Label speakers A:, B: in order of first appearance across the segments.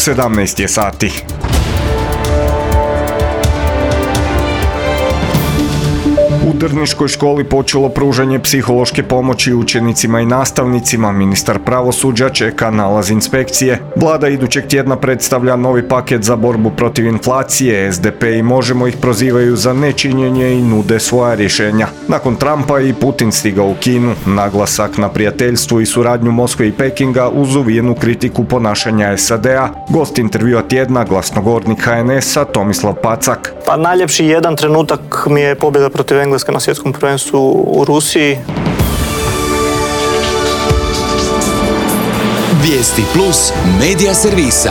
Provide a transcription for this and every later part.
A: 17 je sati. U Drniškoj školi počelo pružanje psihološke pomoći učenicima i nastavnicima. Ministar pravosuđa čeka nalaz inspekcije. Vlada idućeg tjedna predstavlja novi paket za borbu protiv inflacije. SDP i Možemo ih prozivaju za nečinjenje i nude svoja rješenja. Nakon Trumpa i Putin stigao u Kinu. Naglasak na prijateljstvu i suradnju Moskve i Pekinga uz uvijenu kritiku ponašanja SAD-a. Gost intervjua tjedna, glasnogovornik HNS-a Tomislav Pacak.
B: Pa najljepši jedan trenutak mi je pobjeda protiv Engleske na svjetskom prvenstvu u Rusiji.
C: Vijesti plus medija servisa.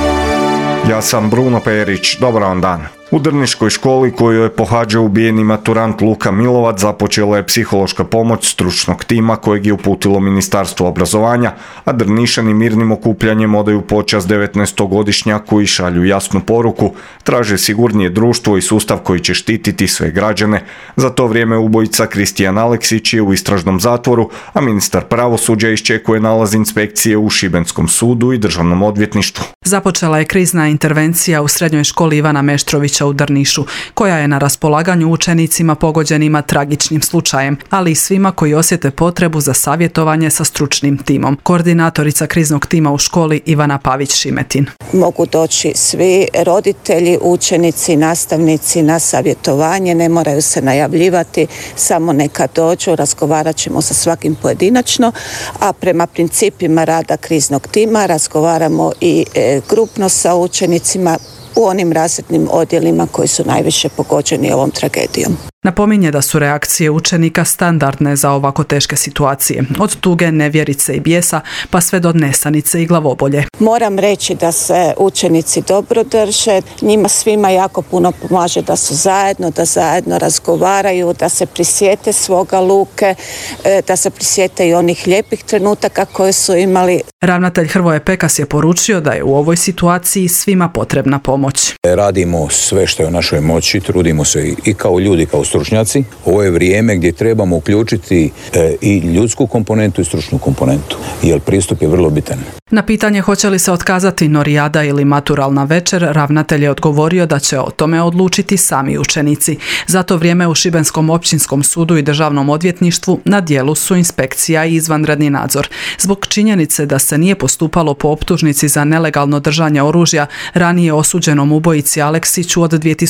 A: Ja sam Bruno Perić, dobar vam dan. U Drniškoj školi koju je pohađao ubijeni maturant Luka Milovac započela je psihološka pomoć stručnog tima kojeg je uputilo Ministarstvo obrazovanja, a Drnišani mirnim okupljanjem odaju počast 19-godišnjaku i šalju jasnu poruku. Traže sigurnije društvo i sustav koji će štititi sve građane. Za to vrijeme ubojica Kristijan Aleksić je u istražnom zatvoru, a ministar pravosuđa iščekuje nalaz inspekcije u Šibenskom sudu i Državnom odvjetništvu.
D: Započela je krizna intervencija u srednjoj školi Ivana Meštrovića u Drnišu, koja je na raspolaganju učenicima pogođenima tragičnim slučajem, ali i svima koji osjete potrebu za savjetovanje sa stručnim timom. Koordinatorica kriznog tima u školi Ivana Pavić-Šimetin.
E: Mogu doći svi roditelji, učenici, nastavnici na savjetovanje, ne moraju se najavljivati, samo neka dođu, razgovarat ćemo sa svakim pojedinačno, a prema principima rada kriznog tima razgovaramo i grupno sa učenicima u onim razrednim odjelima koji su najviše pogođeni ovom tragedijom.
D: Napominje da su reakcije učenika standardne za ovako teške situacije, od tuge, nevjerice i bijesa pa sve do nesanice i glavobolje.
E: Moram reći da se učenici dobro drže, njima svima jako puno pomaže da su zajedno, da zajedno razgovaraju, da se prisjete svoga Luke, da se prisjete i onih lijepih trenutaka koje su imali.
D: Ravnatelj Hrvoje Pekas je poručio da je u ovoj situaciji svima potrebna pomoć.
F: Radimo sve što je u našoj moći, trudimo se i kao ljudi, kao stručnjaci. Ovo je vrijeme gdje trebamo uključiti i ljudsku komponentu i stručnu komponentu, jer pristup je vrlo bitan.
D: Na pitanje hoće li se otkazati norijada ili maturalna večer, ravnatelj je odgovorio da će o tome odlučiti sami učenici. Za to vrijeme u Šibenskom općinskom sudu i Državnom odvjetništvu na dijelu su inspekcija i izvanredni nadzor. Zbog činjenice da se nije postupalo po optužnici za nelegalno držanje oružja ranije osuđenom ubojici Aleksiću od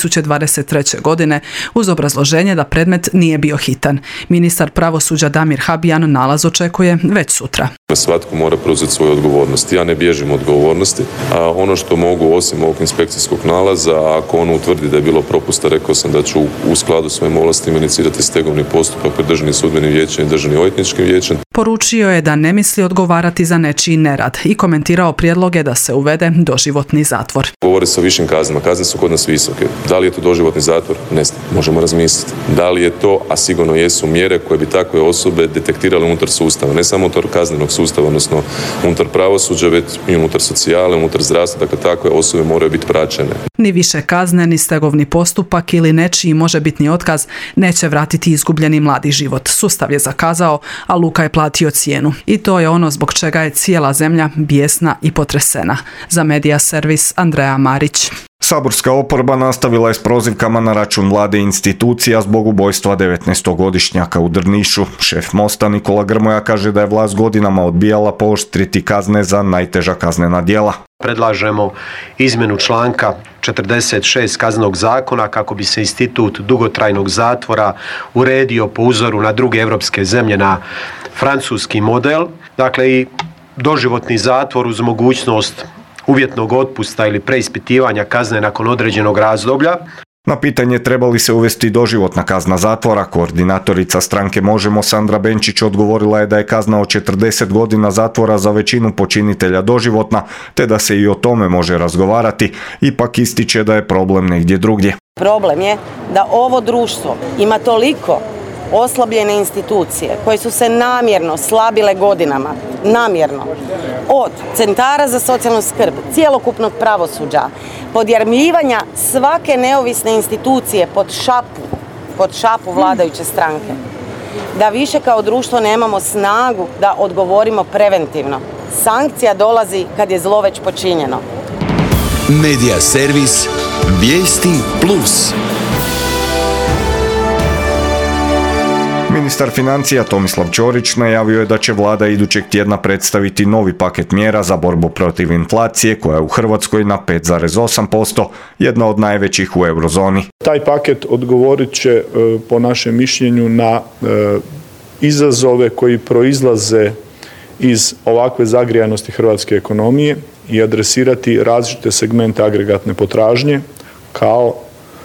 D: 2023. godine, uz obrazloženje da predmet nije bio hitan. Ministar pravosuđa Damir Habijan nalaz očekuje već sutra.
G: Svatko mora preuzeti svoju odgovornost. Ja ne bježim od odgovornosti, a ono što mogu osim ovog inspekcijskog nalaza, ako on utvrdi da je bilo propusta, rekao sam da ću u skladu s svojim ovlastima inicirati stegovni postupak pred Državnim sudbenim vijećem i Državnim odvjetničkim vijećem.
D: Poručio je da ne misli odgovarati za nečiji nerad i komentirao prijedloge da se uvede doživotni zatvor.
G: Govori se o višim kaznama. Kazne su kod nas visoke. Da li je to doživotni zatvor? Ne znam. Možemo razmisliti. Da li je to, a sigurno jesu mjere koje bi takve osobe detektirale unutar sustava. Ne samo unutar kaznenog sustava, odnosno unutar pravosuđa, već i unutar socijale, unutar zdravstva. Dakle, takve osobe moraju biti praćene.
D: Ni više kazne, ni stegovni postupak ili nečiji možebitni otkaz neće vratiti izgubljeni mladi život. Sustav je zakazao, a Luka je platio cijenu. I to je ono zbog čega je cijela zemlja bijesna i potresena. Za Medija servis Andreja Marić.
A: Saborska oporba nastavila je s prozivkama na račun vlade i institucija zbog ubojstva 19-godišnjaka u Drnišu. Šef Mosta Nikola Grmoja kaže da je vlast godinama odbijala pooštriti kazne za najteža kaznena djela.
H: Predlažemo izmjenu članka 46 Kaznenog zakona kako bi se institut dugotrajnog zatvora uredio po uzoru na druge europske zemlje, na francuski model. Dakle, i doživotni zatvor uz mogućnost uvjetnog otpusta ili preispitivanja kazne nakon određenog razdoblja.
A: Na pitanje treba li se uvesti doživotna kazna zatvora, koordinatorica stranke Možemo Sandra Benčić odgovorila je da je kazna od 40 godina zatvora za većinu počinitelja doživotna, te da se i o tome može razgovarati, ipak ističe da je problem negdje drugdje.
I: Problem je da ovo društvo ima toliko oslabljene institucije koje su se namjerno slabile godinama, namjerno, od centara za socijalnu skrb, cjelokupnog pravosuđa, podjarmljivanja svake neovisne institucije pod šapu vladajuće stranke, da više kao društvo nemamo snagu da odgovorimo preventivno. Sankcija dolazi kad je zlo već počinjeno.
C: Medija servis Vijesti Plus.
A: Ministar financija Tomislav Ćorić najavio je da će vlada idućeg tjedna predstaviti novi paket mjera za borbu protiv inflacije koja je u Hrvatskoj na 5,8%, jedna od najvećih u eurozoni.
J: Taj paket odgovorit će po našem mišljenju na izazove koji proizlaze iz ovakve zagrijanosti hrvatske ekonomije i adresirati različite segmente agregatne potražnje kao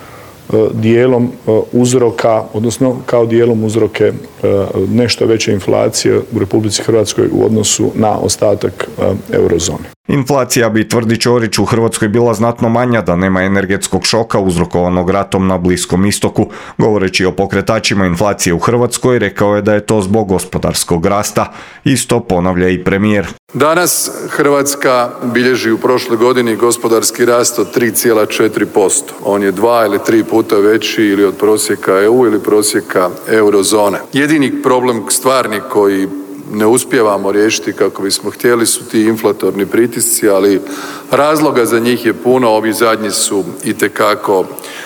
J: dijelom uzroka, odnosno kao dijelom uzroke nešto veće inflacije u Republici Hrvatskoj u odnosu na ostatak eurozone.
A: Inflacija bi, tvrdi Ćorić, u Hrvatskoj bila znatno manja da nema energetskog šoka uzrokovanog ratom na Bliskom istoku. Govoreći o pokretačima inflacije u Hrvatskoj, rekao je da je to zbog gospodarskog rasta. Isto ponavlja i premijer.
K: Danas Hrvatska bilježi u prošloj godini gospodarski rast od 3,4%. On je 2 ili 3 puta veći ili od prosjeka EU ili prosjeka eurozone. Jedini problem stvarni koji ne uspijevamo riješiti kako bismo htjeli su ti inflatorni pritisci, ali razloga za njih je puno, ovi zadnji su itekako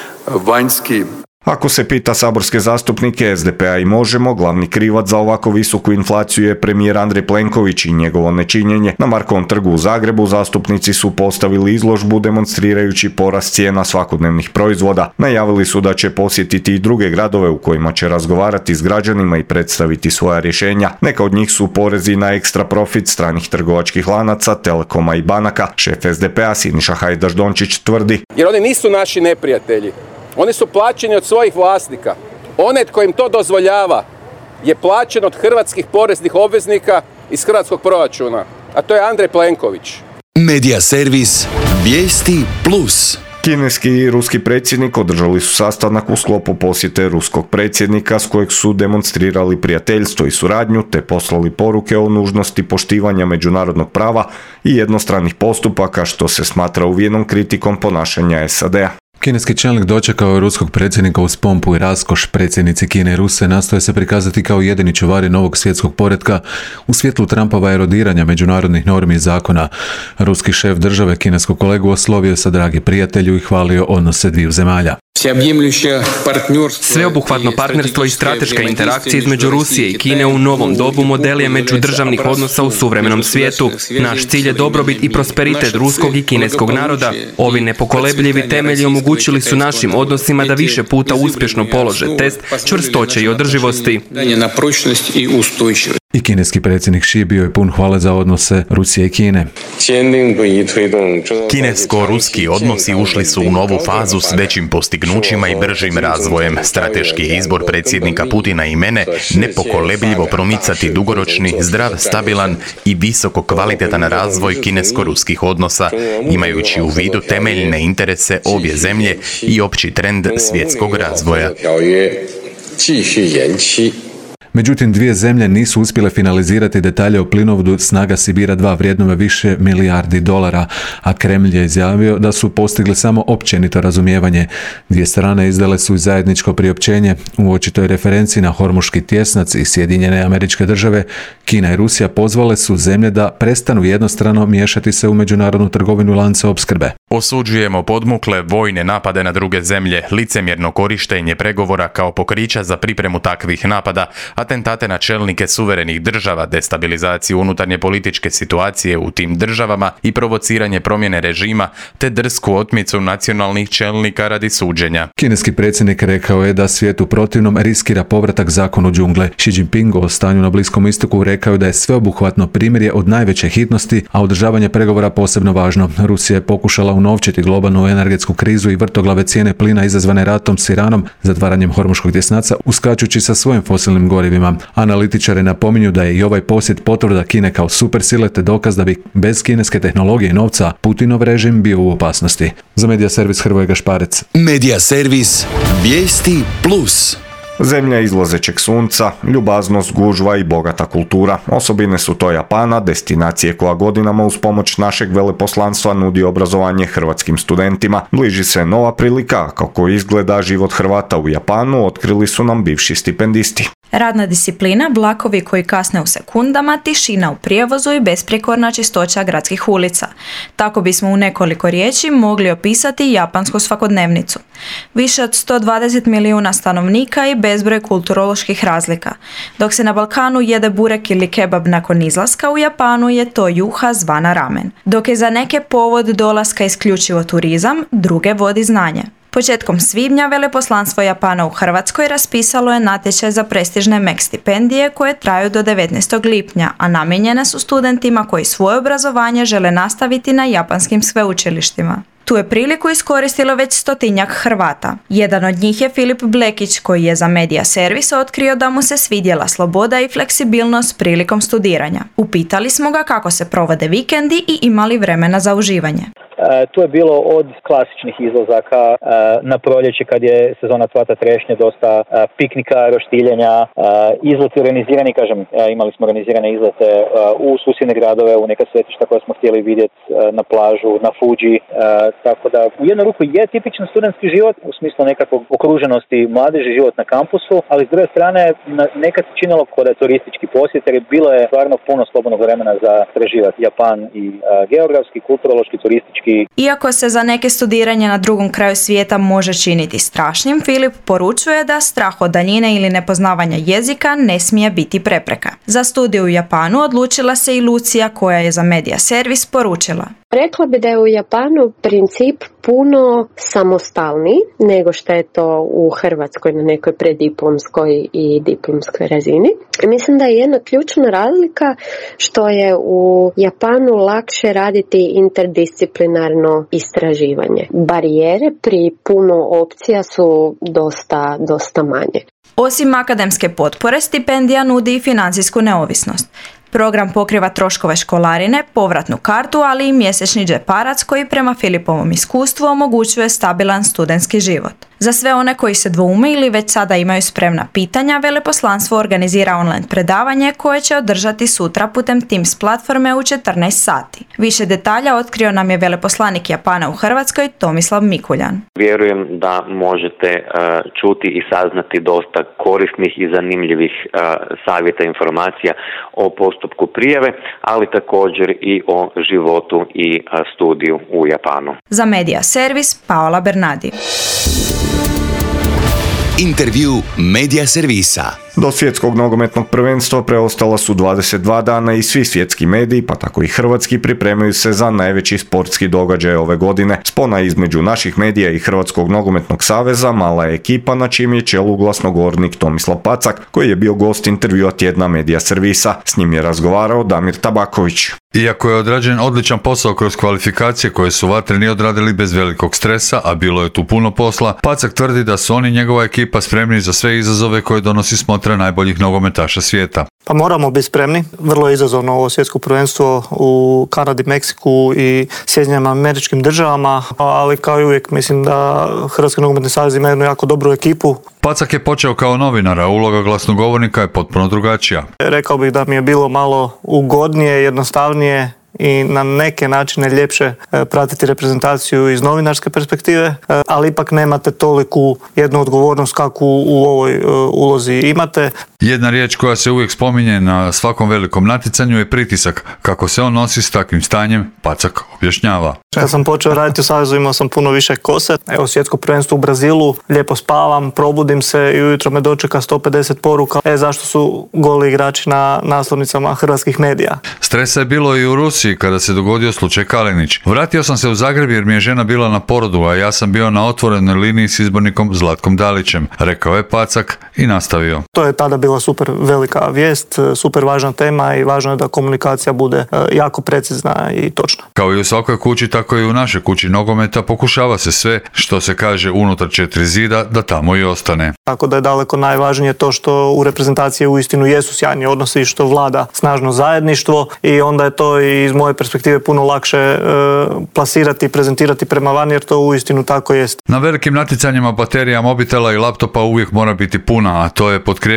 K: vanjski.
A: Ako se pita saborske zastupnike SDP-a i Možemo, glavni krivac za ovako visoku inflaciju je premijer Andrej Plenković i njegovo nečinjenje. Na Markovom trgu u Zagrebu zastupnici su postavili izložbu demonstrirajući porast cijena svakodnevnih proizvoda. Najavili su da će posjetiti i druge gradove u kojima će razgovarati s građanima i predstaviti svoja rješenja. Neka od njih su porezi na ekstra profit stranih trgovačkih lanaca, Telekoma i banaka. Šef SDP-a Siniša Hajdaš Dončić tvrdi:
L: jer oni nisu naši neprijatelji. Oni su plaćeni od svojih vlasnika. Onaj tko im to dozvoljava je plaćen od hrvatskih poreznih obveznika iz hrvatskog proračuna, a to je Andrej Plenković.
C: Medija servis Vijesti Plus.
A: Kineski i ruski predsjednik održali su sastanak u sklopu posjete ruskog predsjednika s kojeg su demonstrirali prijateljstvo i suradnju te poslali poruke o nužnosti poštivanja međunarodnog prava i jednostranih postupaka, što se smatra uvijenom kritikom ponašanja SAD-a.
M: Kineski čelnik dočekao je ruskog predsjednika uz pompu i raskoš. Predsjednici Kine i Rusije nastoje se prikazati kao jedini čuvari novog svjetskog poretka u svjetlu Trumpova erodiranja međunarodnih normi i zakona. Ruski šef države kineskog kolegu oslovio sa dragi prijatelju i hvalio odnose dviju zemalja.
N: Sveobuhvatno partnerstvo i strateška interakcija između Rusije i Kine u novom dobu model je međudržavnih odnosa u suvremenom svijetu. Naš cilj je dobrobit i prosperitet ruskog i kineskog naroda. Ovi nepokolebljivi temelji omogućili su našim odnosima da više puta uspješno polože test čvrstoće i održivosti.
M: I kineski predsjednik Xi bio je pun hvale za odnose Rusije i Kine.
O: Kinesko-ruski odnosi ušli su u novu fazu s većim postignućima i bržim razvojem. Strateški je izbor predsjednika Putina i mene nepokolebljivo promicati dugoročni, zdrav, stabilan i visoko kvalitetan razvoj kinesko-ruskih odnosa, imajući u vidu temeljne interese obje zemlje i opći trend svjetskog razvoja.
M: Međutim, dvije zemlje nisu uspjele finalizirati detalje o plinovodu Snaga Sibira 2 vrijednome više milijardi dolara, a Kremlj je izjavio da su postigli samo općenito razumijevanje. Dvije strane izdale su zajedničko priopćenje u očitoj referenciji na Hormuški tjesnac i Sjedinjene Američke Države. Kina i Rusija pozvale su zemlje da prestanu jednostrano miješati se u međunarodnu trgovinu lance opskrbe.
O: Osuđujemo podmukle vojne napade na druge zemlje, licemjerno korištenje pregovora kao pokrića za pripremu takvih napada, atentate na čelnike suverenih država, destabilizaciju unutarnje političke situacije u tim državama i provociranje promjene režima, te drsku otmicu nacionalnih čelnika radi suđenja.
M: Kineski predsjednik rekao je da svijet u protivnom riskira povratak zakonu džungle. Xi Jinping o stanju na Bliskom istoku rekao je da je sveobuhvatno primirje od najveće hitnosti, a održavanje pregovora posebno važno. Rusija je pokušala unovčiti globalnu energetsku krizu i vrtoglave cijene plina izazvane ratom s Iranom, zatvaranjem Hormuškog tjesnaca, uskačući sa svojim fosilnim gorivima. Analitičari napominju da je i ovaj posjet potvrda Kine kao supersile te dokaz da bi bez kineske tehnologije i novca Putinov režim bio u opasnosti. Za Medija servis Hrvoje Gašparec.
C: Medija servis Vijesti Plus.
A: Zemlja izlazećeg sunca, ljubaznost, gužva i bogata kultura. Osobine su to Japana, destinacije koja godinama uz pomoć našeg veleposlanstva nudi obrazovanje hrvatskim studentima. Bliži se nova prilika, kako izgleda život Hrvata u Japanu, otkrili su nam bivši stipendisti.
P: Radna disciplina, vlakovi koji kasne u sekundama, tišina u prijevozu i besprijekorna čistoća gradskih ulica. Tako bismo u nekoliko riječi mogli opisati japansku svakodnevnicu. Više od 120 milijuna stanovnika i bezbroj kulturoloških razlika. Dok se na Balkanu jede burek ili kebab nakon izlaska, u Japanu je to juha zvana ramen. Dok je za neke povod dolaska isključivo turizam, druge vodi znanje. Početkom svibnja veleposlanstvo Japana u Hrvatskoj raspisalo je natječaj za prestižne MEK stipendije koje traju do 19. lipnja, a namijenjene su studentima koji svoje obrazovanje žele nastaviti na japanskim sveučilištima. Tu je priliku iskoristilo već 100-tinjak Hrvata. Jedan od njih je Filip Blekić, koji je za Media Servis otkrio da mu se svidjela sloboda i fleksibilnost prilikom studiranja. Upitali smo ga kako se provode vikendi i imali vremena za uživanje.
Q: Tu je bilo od klasičnih izlazaka na proljeće kad je sezona cvata trešnje, dosta piknika, roštiljenja, izleti organizirani, imali smo organizirane izlete u susjedne gradove, u neka svetišta koja smo htjeli vidjeti na plažu, na Fuji, tako da u jednu ruku je tipičan studentski život u smislu nekakvog okruženosti mladeži, život na kampusu, ali s druge strane nekad se činilo kod je turistički posjet jer bilo je stvarno puno slobodnog vremena za preživati Japan i geografski, kulturološki, turistički.
P: Iako se za neke studiranje na drugom kraju svijeta može činiti strašnim, Filip poručuje da strah od daljine ili nepoznavanja jezika ne smije biti prepreka. Za studiju u Japanu odlučila se i Lucija, koja je za Media Servis poručila.
R: Rekla bi da je u Japanu princip puno samostalniji nego što je to u Hrvatskoj na nekoj prediplomskoj i diplomskoj razini. Mislim da je jedna ključna razlika što je u Japanu lakše raditi interdisciplinarno istraživanje. Barijere pri puno opcija su dosta manje.
P: Osim akademske potpore, stipendija nudi i financijsku neovisnost. Program pokriva troškove školarine, povratnu kartu, ali i mjesečni džeparac koji prema Filipovom iskustvu omogućuje stabilan studentski život. Za sve one koji se dvoume ili već sada imaju spremna pitanja, veleposlanstvo organizira online predavanje koje će održati sutra putem Teams platforme u 14 sati. Više detalja otkrio nam je veleposlanik Japana u Hrvatskoj Tomislav Mikuljan.
S: Vjerujem da možete čuti i saznati dosta korisnih i zanimljivih savjeta i informacija o postupku prijave, ali također i o životu i studiju u Japanu.
P: Za Media Servis Paola Bernardi.
C: Intervju Media Servisa.
A: Do svjetskog nogometnog prvenstva preostala su 22 dana i svi svjetski mediji, pa tako i hrvatski, pripremaju se za najveći sportski događaj ove godine. Spona između naših medija i Hrvatskog nogometnog saveza mala je ekipa na čijem je čelu glasnogovornik Tomislav Pacak, koji je bio gost intervjua tjedna Media Servisa. S njim je razgovarao Damir Tabaković.
T: Iako je odrađen odličan posao kroz kvalifikacije koje su vatreni odradili bez velikog stresa, a bilo je tu puno posla, Pacak tvrdi da su oni i njegova ekipa spremni za sve izazove koje donosi smotra najboljih nogometaša svijeta.
B: Pa moramo biti spremni. Vrlo je izazovno ovo svjetsko prvenstvo u Kanadi, Meksiku i Sjedinjenim Američkim Državama, ali kao i uvijek mislim da Hrvatski nogometni savez ima jednu jako dobru ekipu.
T: Pacak je počeo kao novinar, a uloga glasnogovornika je potpuno drugačija.
B: Rekao bih da mi je bilo malo ugodnije, jednostavnije i na neke načine ljepše pratiti reprezentaciju iz novinarske perspektive, ali ipak nemate toliku jednu odgovornost kakvu u ovoj ulozi imate.
T: Jedna riječ koja se uvijek spominje na svakom velikom natjecanju je pritisak. Kako se on nosi s takvim stanjem, Pacak objašnjava.
B: Kad sam počeo raditi u Savezu imao sam puno više kose. Evo svjetsko prvenstvo u Brazilu, lijepo spavam, probudim se i ujutro me dočeka 150 poruka. Zašto su goli igrači na naslovnicama hrvatskih medija?
T: Stresa je bilo i u Rusiji kada se dogodio slučaj Kalinić. Vratio sam se u Zagreb jer mi je žena bila na porodu, a ja sam bio na otvorenoj liniji s izbornikom Zlatkom Dalićem, rekao je Pacak i nastavio.
B: To je tada bila super velika vijest, super važna tema i važno je da komunikacija bude jako precizna i točna.
T: Kao i u svakoj kući, tako i u našoj kući nogometa pokušava se sve što se kaže unutar 4 zida da tamo i ostane.
B: Tako da je daleko najvažnije to što u reprezentaciji uistinu jesu sjajni odnosi, što vlada snažno zajedništvo i onda je to i iz moje perspektive puno lakše plasirati i prezentirati prema van jer to uistinu tako jest.
T: Na velikim natjecanjima baterija mobitela i laptopa uvijek mora biti puna, a to je potkrijepio događaj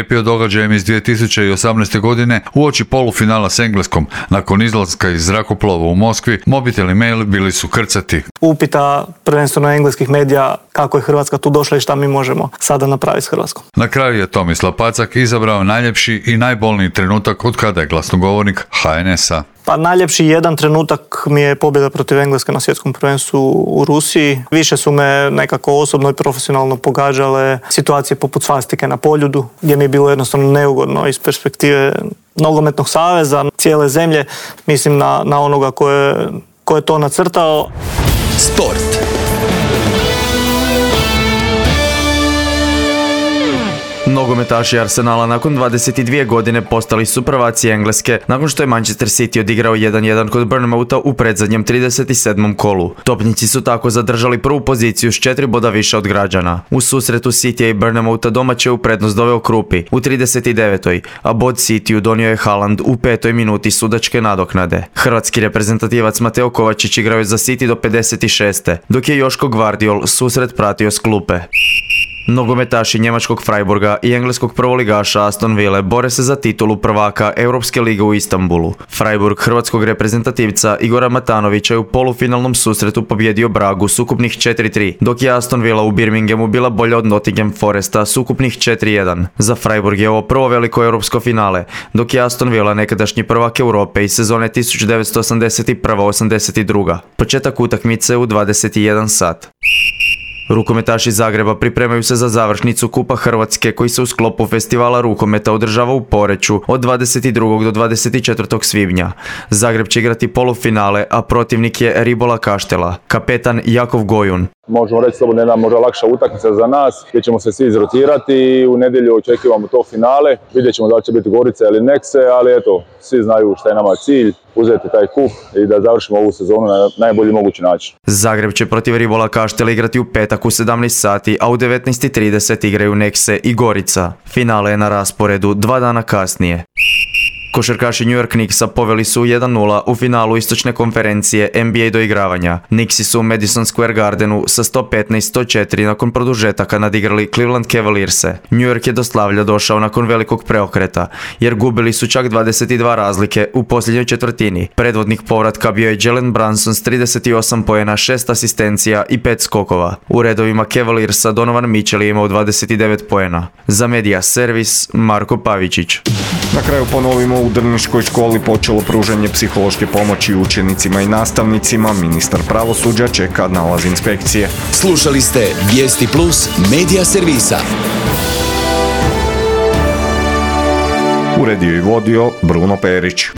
T: događajem iz 2018. godine uoči polufinala s Engleskom. Nakon izlaska iz zrakoplova u Moskvi, mobitel i mail bili su krcati.
B: Upita prvenstveno engleskih medija kako je Hrvatska tu došla i šta mi možemo sada napraviti s Hrvatskom.
T: Na kraju je Tomislav Pacak izabrao najljepši i najbolniji trenutak od kada je glasnogovornik HNS-a.
B: Pa najljepši jedan trenutak mi je pobjeda protiv Engleske na svjetskom prvenstvu u Rusiji. Više su me nekako osobno i profesionalno pogađale situacije poput svastike na Poljudu, gdje mi je bilo jednostavno neugodno iz perspektive nogometnog saveza, cijele zemlje. Mislim na onoga ko je to nacrtao.
C: Sport.
U: Nogometaši Arsenala nakon 22 godine postali su prvaci Engleske nakon što je Manchester City odigrao 1-1 kod Bournemoutha u predzadnjem 37. kolu. Topnici su tako zadržali prvu poziciju s 4 boda više od građana. U susretu Citya i Bournemoutha domaće u prednost doveo Krupi u 39. a bod Cityu donio je Haaland u 5. minuti sudačke nadoknade. Hrvatski reprezentativac Mateo Kovačić igrao je za City do 56. dok je Joško Gvardiol susret pratio s klupe. Nogometaši njemačkog Freiburga i engleskog prvoligaša Aston Ville bore se za titulu prvaka Europske lige u Istanbulu. Freiburg hrvatskog reprezentativca Igora Matanovića je u polufinalnom susretu pobjedio Bragu s ukupnih 4-3, dok je Aston Villa u Birminghamu bila bolja od Nottingham Foresta s ukupnih 4-1. Za Freiburg je ovo prvo veliko europsko finale, dok je Aston Villa nekadašnji prvak Europe iz sezone 1981-82. Početak utakmice u 21 sat. Rukometaši Zagreba pripremaju se za završnicu Kupa Hrvatske koji se u sklopu festivala rukometa održava u Poreču od 22. do 24. svibnja. Zagreb će igrati polufinale, a protivnik je Ribola Kaštela. Kapetan Jakov Gojun.
V: Možemo reći slobodno jedna možda lakša utakmica za nas, gdje ćemo se svi izrotirati i u nedjelju očekivamo to finale. Vidjet ćemo da li će biti Gorica ili Nekse, ali eto, svi znaju šta je nama cilj, uzeti taj kup i da završimo ovu sezonu na najbolji mogući način.
U: Zagreb će protiv Ribola Kaštela igrati u petak u 17 sati, a u 19:30 igraju Nekse i Gorica. Finale je na rasporedu 2 dana kasnije. Košarkaši New York Knicksa poveli su 1-0 u finalu istočne konferencije NBA doigravanja. Knicksi su u Madison Square Gardenu sa 115-104 nakon produžetaka nadigrali Cleveland Cavalierse. New York je do slavlja došao nakon velikog preokreta, jer gubili su čak 22 razlike u posljednjoj četvrtini. Predvodnik povratka bio je Jalen Brunson s 38 poena, 6 asistencija i 5 skokova. U redovima Cavaliersa Donovan Mitchell je imao 29 poena. Za Media Servis Marko Pavičić.
A: Na kraju ponovimo, u Drniškoj školi počelo pružanje psihološke pomoći učenicima i nastavnicima. Ministar pravosuđa čeka nalaz inspekcije.
C: Slušali ste Vijesti Plus Media Servisa.
A: Uredio i vodio Bruno Perić.